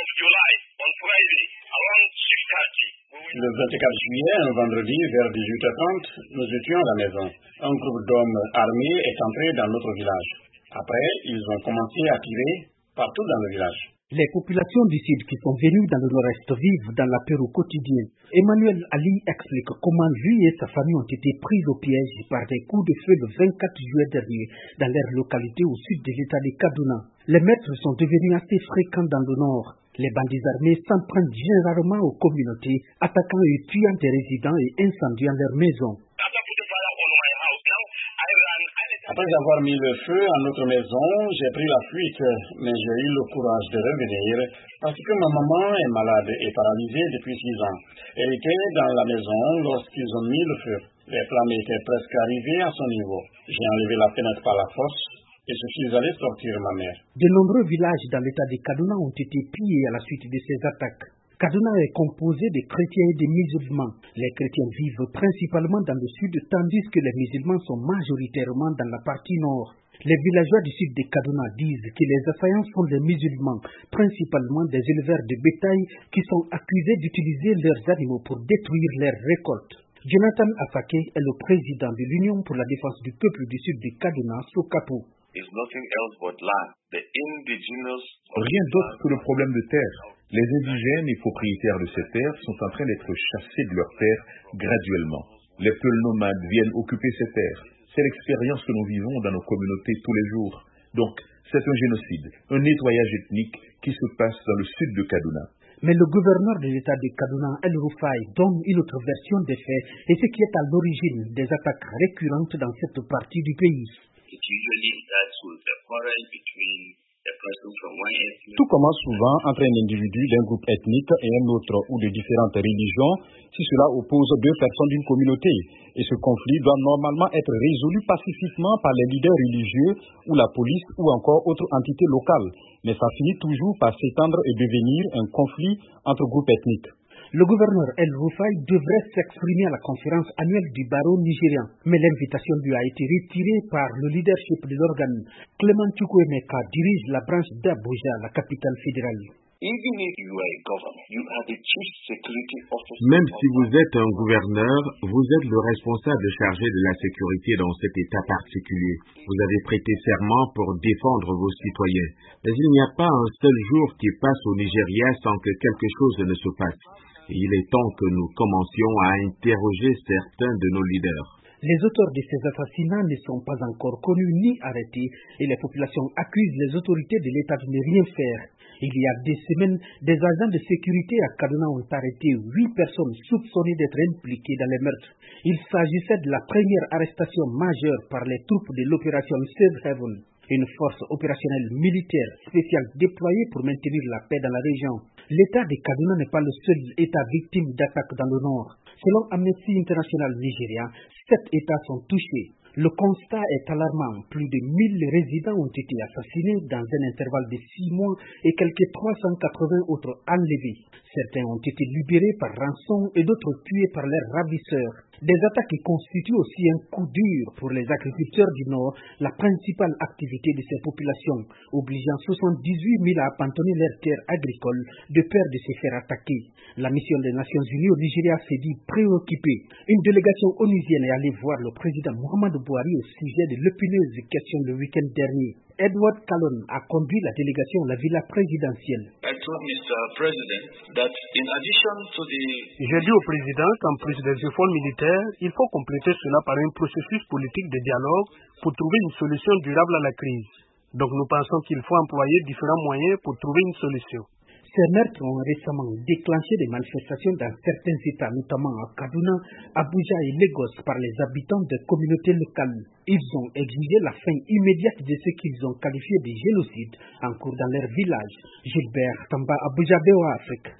Le 24 juillet, un vendredi, vers 18h30, nous étions à la maison. Un groupe d'hommes armés est entré dans notre village. Après, ils ont commencé à tirer partout dans le village. Les populations du Sud qui sont venues dans le Nord-Est vivent dans la peur au quotidien. Emmanuel Ali explique comment lui et sa famille ont été pris au piège par des coups de feu le 24 juillet dernier dans leur localité au sud de l'état de Kaduna. Les meurtres sont devenus assez fréquents dans le Nord. Les bandits armés s'en prennent généralement aux communautés, attaquant et tuant des résidents et incendiant leurs maisons. Après avoir mis le feu à notre maison, j'ai pris la fuite, mais j'ai eu le courage de revenir parce que ma maman est malade et paralysée depuis 6 ans. Elle était dans la maison lorsqu'ils ont mis le feu. Les flammes étaient presque arrivées à son niveau. J'ai enlevé la fenêtre par la force et je suis allé sortir ma mère. De nombreux villages dans l'état de Kaduna ont été pillés à la suite de ces attaques. Kaduna est composé de chrétiens et de musulmans. Les chrétiens vivent principalement dans le sud, tandis que les musulmans sont majoritairement dans la partie nord. Les villageois du sud de Kaduna disent que les assaillants sont des musulmans, principalement des éleveurs de bétail qui sont accusés d'utiliser leurs animaux pour détruire leurs récoltes. Jonathan Afake est le président de l'Union pour la défense du peuple du sud de Kaduna, Sokapo. Rien d'autre que le problème de terre. Les indigènes et propriétaires de ces terres sont en train d'être chassés de leurs terres graduellement. Les peuls nomades viennent occuper ces terres. C'est l'expérience que nous vivons dans nos communautés tous les jours. Donc, c'est un génocide, un nettoyage ethnique qui se passe dans le sud de Kaduna. Mais le gouverneur de l'état de Kaduna, El Rufai, donne une autre version des faits et ce qui est à l'origine des attaques récurrentes dans cette partie du pays. Tout commence souvent entre un individu d'un groupe ethnique et un autre ou de différentes religions si cela oppose deux personnes d'une communauté. Et ce conflit doit normalement être résolu pacifiquement par les leaders religieux ou la police ou encore autre entité locale. Mais ça finit toujours par s'étendre et devenir un conflit entre groupes ethniques. Le gouverneur El Rufai devrait s'exprimer à la conférence annuelle du barreau nigérian, mais l'invitation lui a été retirée par le leadership de l'organe. Clément Chukwuemeka dirige la branche d'Abuja, la capitale fédérale. Même si vous êtes un gouverneur, vous êtes le responsable chargé de la sécurité dans cet État particulier. Vous avez prêté serment pour défendre vos citoyens. Mais il n'y a pas un seul jour qui passe au Nigeria sans que quelque chose ne se passe. Et il est temps que nous commencions à interroger certains de nos leaders. Les auteurs de ces assassinats ne sont pas encore connus ni arrêtés et les populations accusent les autorités de l'État de ne rien faire. Il y a des semaines, des agents de sécurité à Kaduna ont arrêté 8 personnes soupçonnées d'être impliquées dans les meurtres. Il s'agissait de la première arrestation majeure par les troupes de l'opération Safe Haven, une force opérationnelle militaire spéciale déployée pour maintenir la paix dans la région. L'État de Kaduna n'est pas le seul État victime d'attaques dans le Nord. Selon Amnesty International Nigeria, 7 États sont touchés. Le constat est alarmant. Plus de 1000 résidents ont été assassinés dans un intervalle de 6 mois et quelques 380 autres enlevés. Certains ont été libérés par rançon et d'autres tués par leurs ravisseurs. Des attaques qui constituent aussi un coup dur pour les agriculteurs du Nord, la principale activité de ces populations, obligeant 78 000 à abandonner leurs terres agricoles de peur de se faire attaquer. La mission des Nations Unies au Nigeria s'est dit préoccupée. Une délégation onusienne est allée voir le président Muhammadu Buhari au sujet de l'épineuse question le week-end dernier. Edward Callon a conduit la délégation à la villa présidentielle. J'ai dit au président qu'en plus des efforts militaires, il faut compléter cela par un processus politique de dialogue pour trouver une solution durable à la crise. Donc nous pensons qu'il faut employer différents moyens pour trouver une solution. Ces meurtres ont récemment déclenché des manifestations dans certains États, notamment à Kaduna, Abuja et Lagos, par les habitants des communautés locales. Ils ont exigé la fin immédiate de ce qu'ils ont qualifié de génocide en cours dans leur village. Gilbert Tamba, Abuja, BOA Afrique.